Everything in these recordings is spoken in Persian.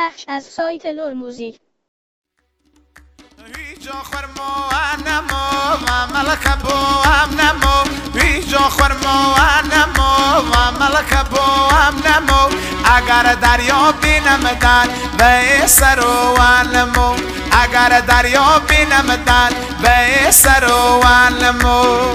پخش از سایت لول موزیک. ویجا خورمو انمو و ملک بو امنمو ویجا خورمو انمو و ملک بو امنمو اگر دریا بینمدن به سر و انمو اگر دریا بینمدن به سر و انمو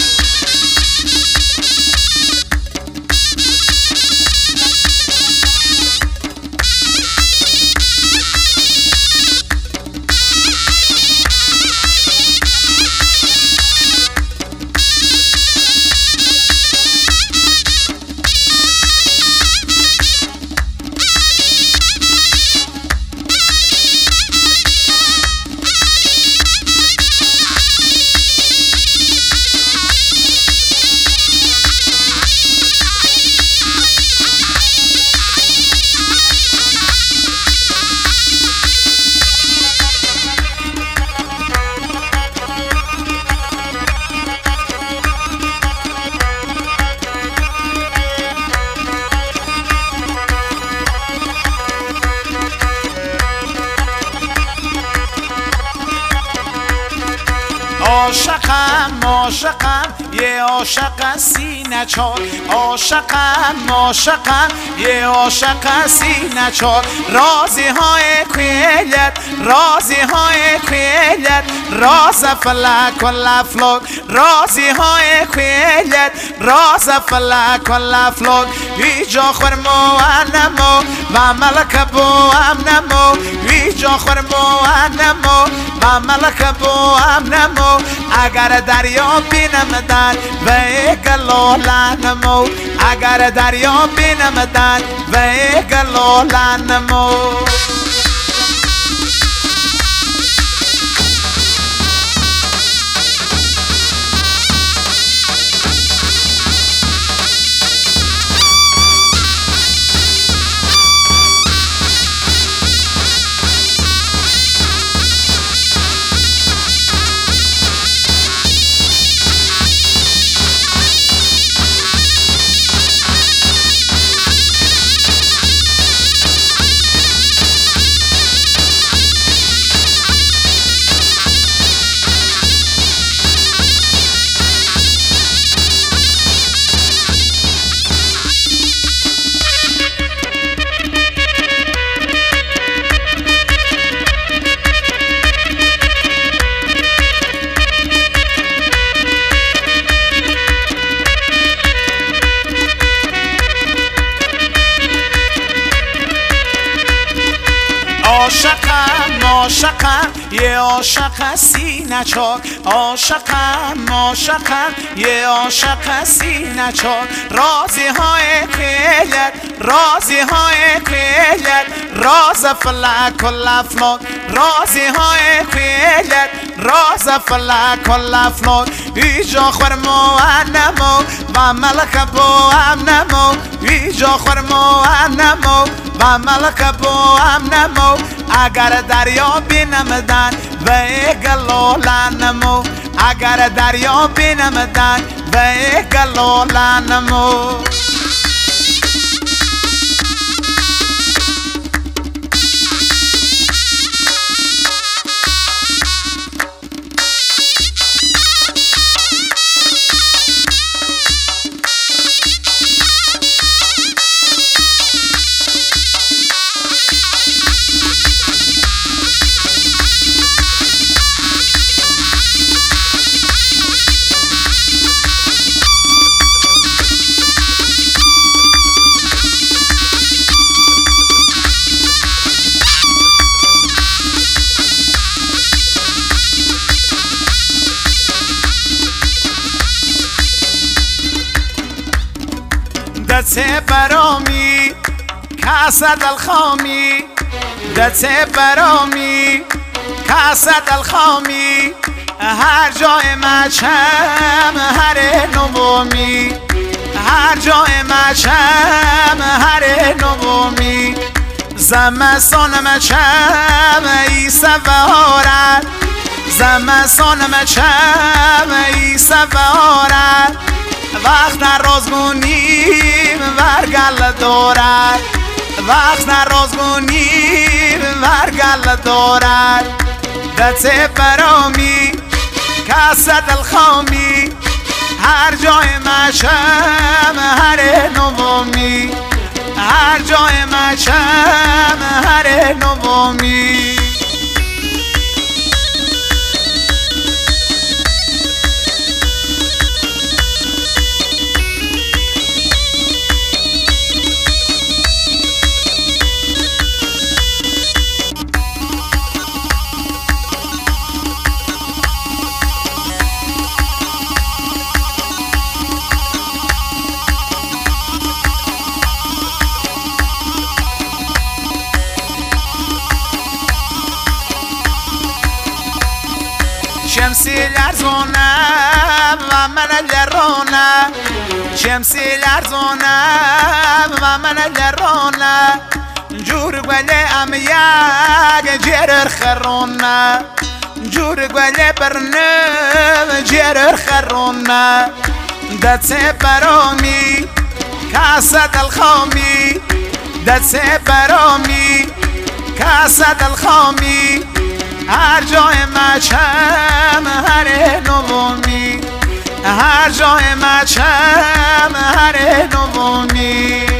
عاشقم یه عاشق سینه چار عاشقم یه عاشق سینه چار رازی های کویلت راز فلک و لفلک رازی های کویلت راز فلک و لفلک ویجا خورمو انمو و ملک بو امنمو ویجا خورمو انمو و ملک بو امنمو اگر دریا بینمدن به گلولنمو اگر دریا بینمدن به گلولنمو عاشقم یه عاشق سینه چار عاشقم یه عاشق سینه چار رازی های کویلت راز فلک و لفلک رازی های کویلت راز فلک و لفلک ویجا خورمو انمو و ملک بو امنمو ویجا خورمو انمو و ملک بو امنمو اگر دریا بینمدن به گلولنمو اگر دریا بینمدن به گلولنمو دست برامی کاسد الخامی دست برامی کاسد الخامی هر جای مچم هر نومی هر جای مچم هر نومی زمستان مچم ای سوارد زمستان مچم ای سوارد وقت نرازگونیم ورگل دارد وقت نرازگونیم دارد دست برامی کاسد الخامی هر جای مشم هر نومی هر جای مشم هر نومی شمسی لرزونم و من لرونم شمسی لرزونم و من لرونم جور گله ام یک جرر خرونه جور گله برنم جرر خرونه دست برامی کاسد الخامی دست برامی کاسد الخامی هر جای مچم هر نومی هر جای مچم هر نومی